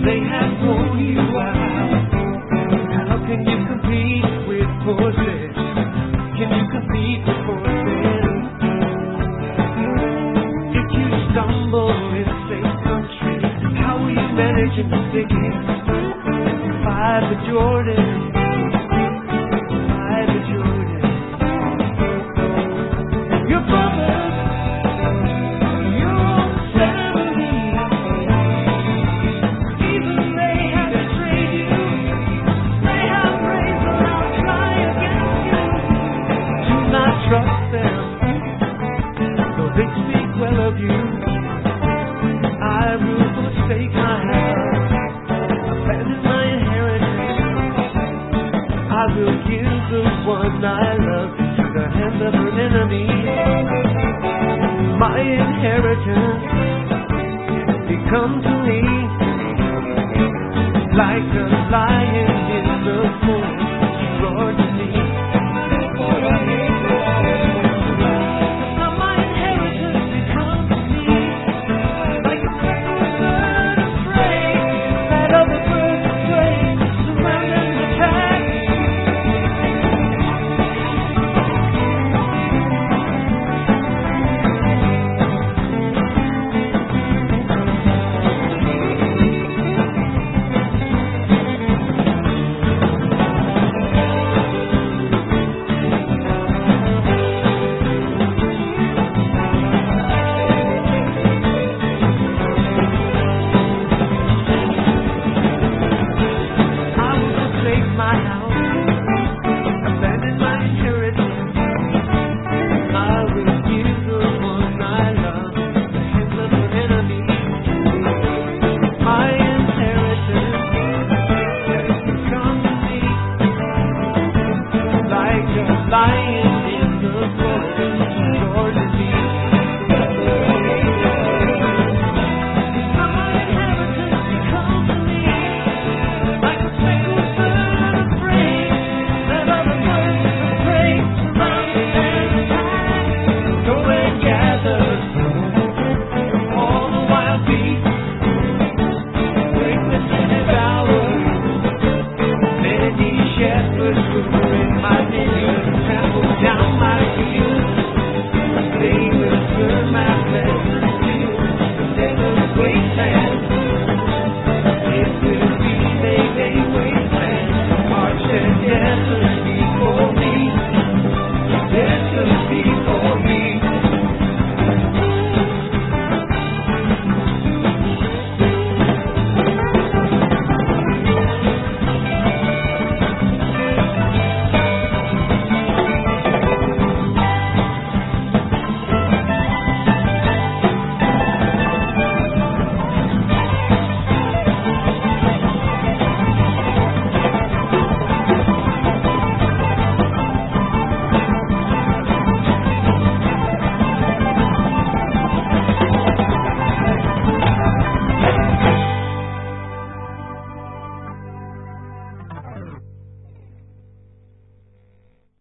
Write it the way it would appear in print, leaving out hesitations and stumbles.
they have worn you out. How can you compete with forces? Can you compete with forces? If you stumble in a safe country, how will you manage in the city? By the Jordan, by the Jordan. Your brothers, your own family, even they have betrayed you. They have raised an outcry against you. Do not trust them, though they speak well of you. I will forsake my house, abandon my inheritance. I will give the one I love to the hand of her enemy. My inheritance become to me like a lion in the forest. She roared to me. Now my inheritance become to me like a bird of prey, that other bird of prey surround and attack. I will forsake my house,